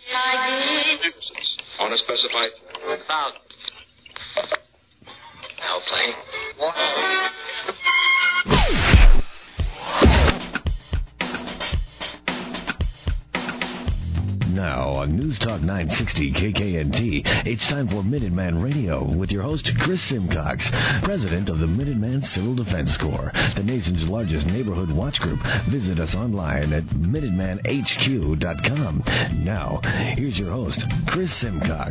On a specified about airplane. Now on News Talk 960 KKNT, it's time for Minuteman Radio with your host, Chris Simcox, president of the Minuteman Civil Defense Corps, the nation's largest neighborhood watch group. Visit us online at MinutemanHQ.com. Now, here's your host, Chris Simcox.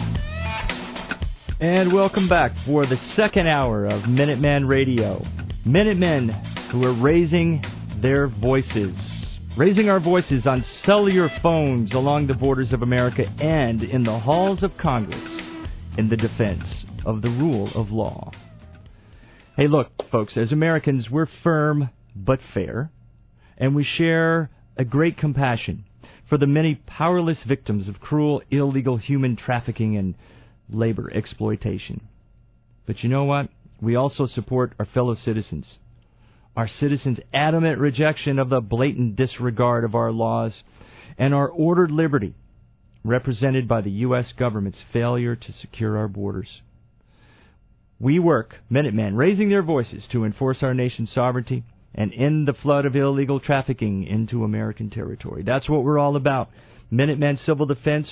And welcome back for the second hour of Minuteman Radio. Minutemen who are raising their voices. Raising our voices on cellular phones along the borders of America and in the halls of Congress in the defense of the rule of law. Hey, look, folks, as Americans, we're firm but fair, and we share a great compassion for the many powerless victims of cruel, illegal human trafficking and labor exploitation. But you know what? We also support our fellow citizens. Our citizens' adamant rejection of the blatant disregard of our laws and our ordered liberty, represented by the U.S. government's failure to secure our borders. We work, Minutemen, raising their voices to enforce our nation's sovereignty and end the flood of illegal trafficking into American territory. That's what we're all about. Minuteman Civil Defense,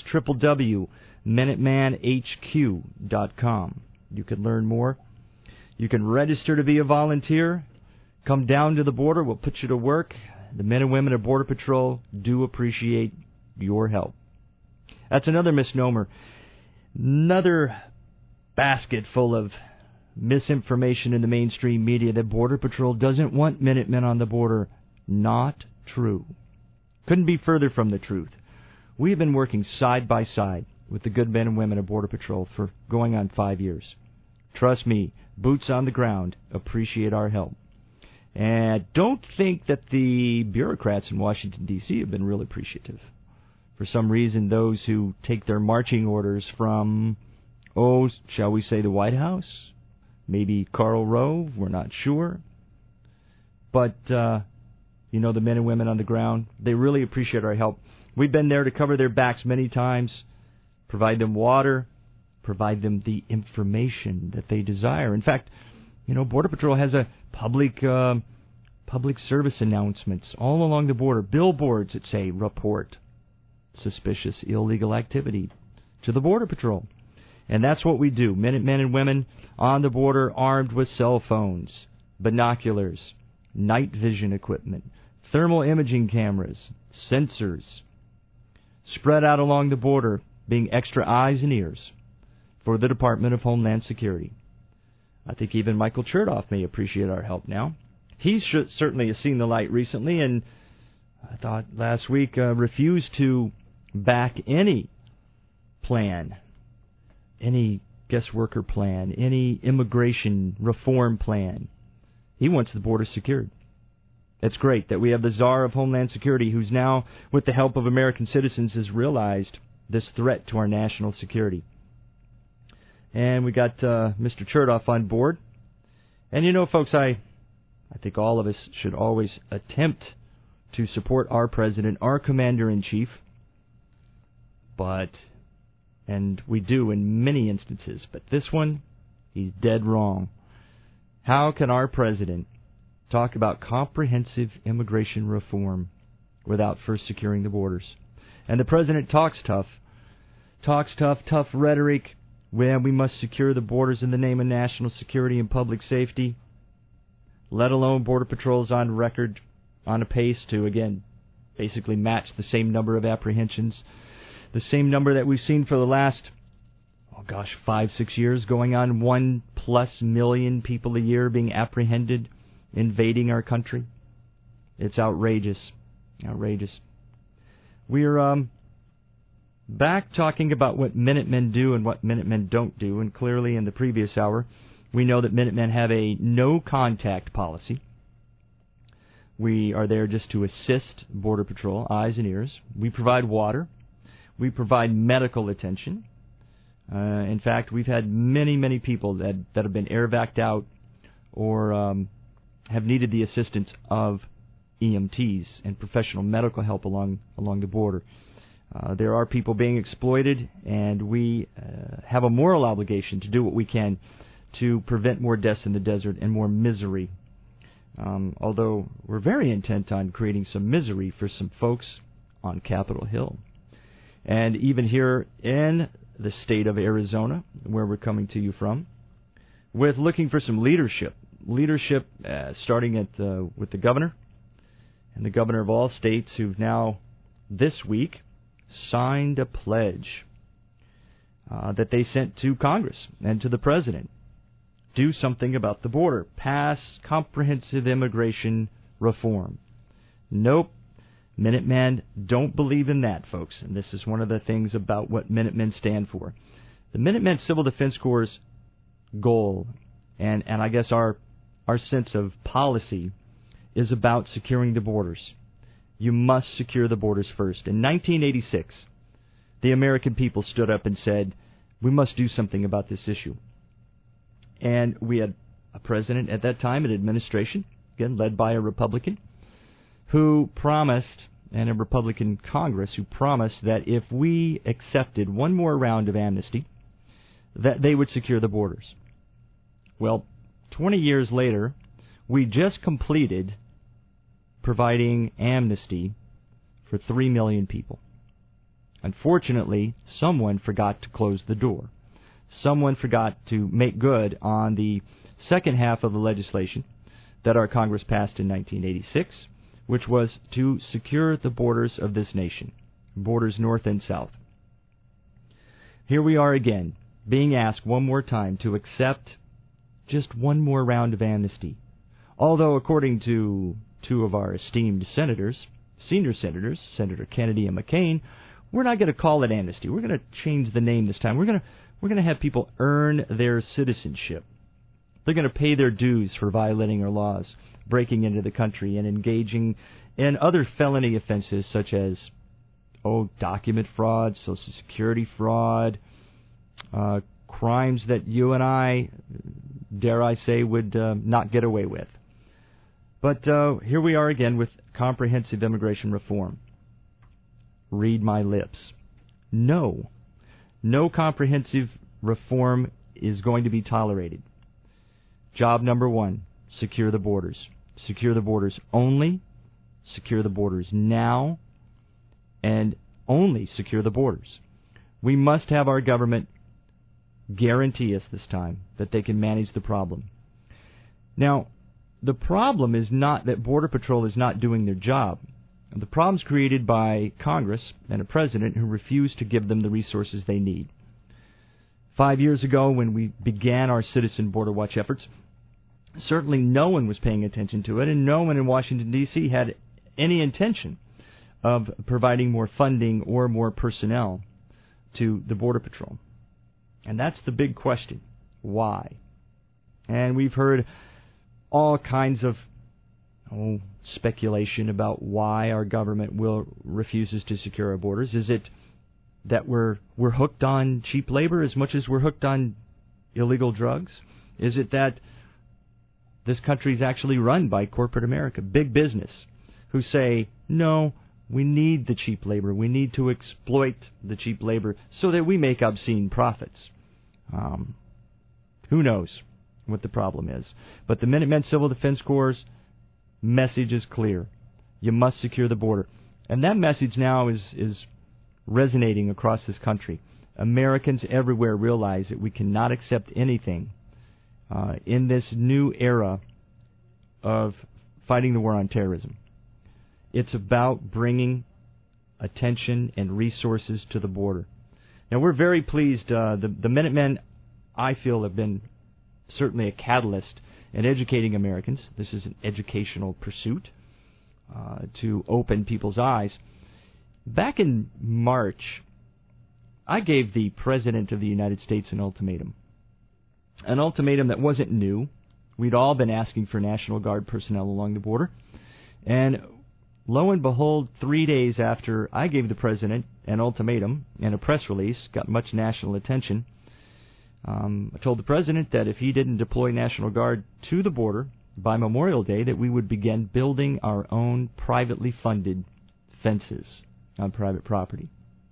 www.MinutemanHQ.com. You can learn more. You can register to be a volunteer. Come down to the border. We'll put you to work. The men and women of Border Patrol do appreciate your help. That's another misnomer. Another basket full of misinformation in the mainstream media that Border Patrol doesn't want Minutemen on the border. Not true. Couldn't be further from the truth. We have been working side by side with the good men and women of Border Patrol for going on 5 years. Trust me, boots on the ground appreciate our help. And don't think that the bureaucrats in Washington, D.C. have been real appreciative. For some reason, those who take their marching orders from, shall we say the White House? Maybe Karl Rove? We're not sure. But, the men and women on the ground, they really appreciate our help. We've been there to cover their backs many times, provide them water, provide them the information that they desire. In fact, Border Patrol has a public service announcements all along the border, billboards that say, report suspicious illegal activity to the Border Patrol. And that's what we do. Men and women on the border armed with cell phones, binoculars, night vision equipment, thermal imaging cameras, sensors, spread out along the border, being extra eyes and ears for the Department of Homeland Security. I think even Michael Chertoff may appreciate our help now. He certainly has seen the light recently, and I thought last week refused to back any plan, any guest worker plan, any immigration reform plan. He wants the border secured. It's great that we have the Czar of Homeland Security, who's now, with the help of American citizens, has realized this threat to our national security. And we got Mr. Chertoff on board. And folks, I think all of us should always attempt to support our president, our commander-in-chief. And we do in many instances, but this one, he's dead wrong. How can our president talk about comprehensive immigration reform without first securing the borders? And the president talks tough rhetoric. When we must secure the borders in the name of national security and public safety, let alone Border Patrol's on record on a pace to, again, basically match the same number of apprehensions, the same number that we've seen for the last, 5-6 years, going on 1+ million people a year being apprehended, invading our country. It's outrageous. Outrageous. We're back talking about what Minutemen do and what Minutemen don't do, and clearly in the previous hour, we know that Minutemen have a no-contact policy. We are there just to assist Border Patrol, eyes and ears. We provide water. We provide medical attention. In fact, we've had many people that have been air vac'd out or have needed the assistance of EMTs and professional medical help along the border. There are people being exploited, and we have a moral obligation to do what we can to prevent more deaths in the desert and more misery. Although we're very intent on creating some misery for some folks on Capitol Hill. And even here in the state of Arizona, where we're coming to you from, with looking for some leadership. Starting with the governor, and the governor of all states who've now, this week, signed a pledge that they sent to Congress and to the president. Do something about the border. Pass comprehensive immigration reform. Nope. Minutemen don't believe in that, folks. And this is one of the things about what Minutemen stand for. The Minutemen Civil Defense Corps' goal, and I guess our sense of policy, is about securing the borders. You must secure the borders first. In 1986, the American people stood up and said, we must do something about this issue. And we had a president at that time, an administration, again led by a Republican, who promised, and a Republican Congress who promised that if we accepted one more round of amnesty, that they would secure the borders. Well, 20 years later, we just completed providing amnesty for 3 million people. Unfortunately, someone forgot to close the door. Someone forgot to make good on the second half of the legislation that our Congress passed in 1986, which was to secure the borders of this nation, borders north and south. Here we are again, being asked one more time to accept just one more round of amnesty. Although, according to two of our esteemed senators, senior senators, Senator Kennedy and McCain, we're not going to call it amnesty. We're going to change the name this time. We're going to have people earn their citizenship. They're going to pay their dues for violating our laws, breaking into the country, and engaging in other felony offenses such as document fraud, Social Security fraud, crimes that you and I, dare I say, would not get away with. But here we are again with comprehensive immigration reform. Read my lips. No comprehensive reform is going to be tolerated. Job number one, secure the borders. Secure the borders only, secure the borders now, and only secure the borders. We must have our government guarantee us this time that they can manage the problem. Now, the problem is not that Border Patrol is not doing their job. The problem is created by Congress and a president who refuse to give them the resources they need. 5 years ago, when we began our Citizen Border Watch efforts, certainly no one was paying attention to it, and no one in Washington, D.C. had any intention of providing more funding or more personnel to the Border Patrol. And that's the big question. Why? And we've heard all kinds of speculation about why our government refuses to secure our borders. Is it that we're hooked on cheap labor as much as we're hooked on illegal drugs? Is it that this country is actually run by corporate America, big business, who say, no, we need the cheap labor. We need to exploit the cheap labor so that we make obscene profits. Who knows what the problem is? But the Minutemen Civil Defense Corps' message is clear. You must secure the border. And that message now is resonating across this country. Americans everywhere realize that we cannot accept anything in this new era of fighting the war on terrorism. It's about bringing attention and resources to the border. Now, we're very pleased. The Minutemen, I feel, have been certainly a catalyst in educating Americans. This is an educational pursuit to open people's eyes. Back in March, I gave the President of the United States an ultimatum that wasn't new. We'd all been asking for National Guard personnel along the border. And lo and behold, 3 days after I gave the President an ultimatum and a press release, got much national attention, I told the President that if he didn't deploy National Guard to the border by Memorial Day, that we would begin building our own privately funded fences on private property.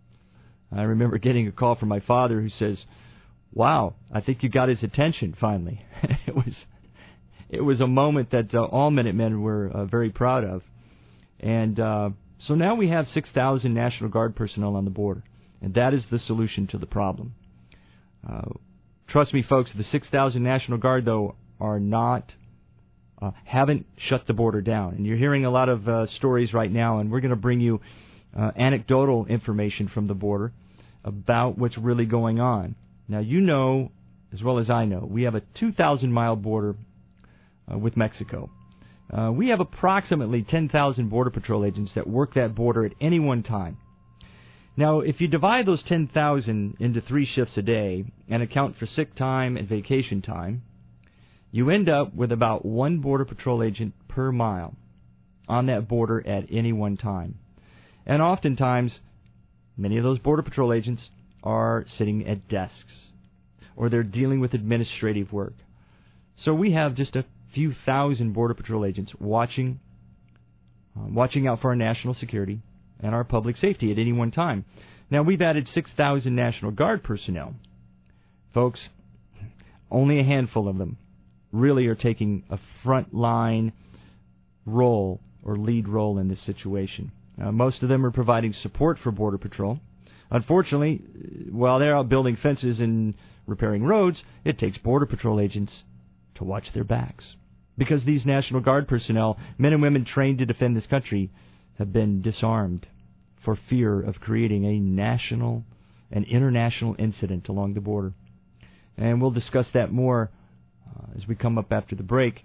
I remember getting a call from my father who says, "Wow, I think you got his attention finally." It was a moment that all Minutemen were very proud of. And so now we have 6,000 National Guard personnel on the border, and that is the solution to the problem. Trust me, folks, the 6,000 National Guard, though, are not, haven't shut the border down. And you're hearing a lot of stories right now, and we're going to bring you anecdotal information from the border about what's really going on. Now, you know, as well as I know, we have a 2,000-mile border with Mexico. We have approximately 10,000 Border Patrol agents that work that border at any one time. Now, if you divide those 10,000 into 3 shifts a day and account for sick time and vacation time, you end up with about 1 Border Patrol agent per mile on that border at any one time. And oftentimes, many of those Border Patrol agents are sitting at desks, or they're dealing with administrative work. So we have just a few thousand Border Patrol agents watching out for our national security and our public safety at any one time. Now, we've added 6,000 National Guard personnel. Folks, only a handful of them really are taking a front-line role or lead role in this situation. Most of them are providing support for Border Patrol. Unfortunately, while they're out building fences and repairing roads, it takes Border Patrol agents to watch their backs. Because these National Guard personnel, men and women trained to defend this country, have been disarmed for fear of creating an international incident along the border. And we'll discuss that more as we come up after the break.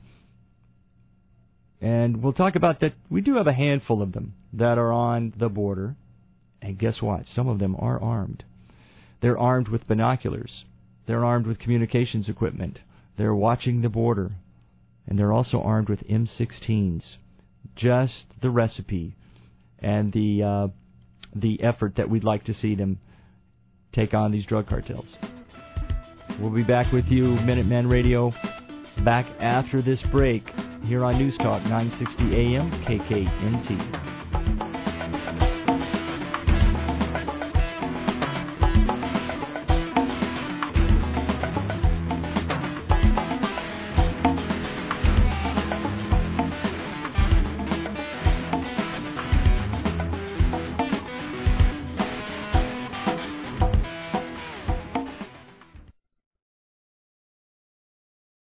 And we'll talk about that. We do have a handful of them that are on the border. And guess what? Some of them are armed. They're armed with binoculars. They're armed with communications equipment. They're watching the border. And they're also armed with M16s. Just the recipe and the effort that we'd like to see them take on these drug cartels. We'll be back with you, Minuteman Radio, back after this break here on News Talk 960 AM KKNT.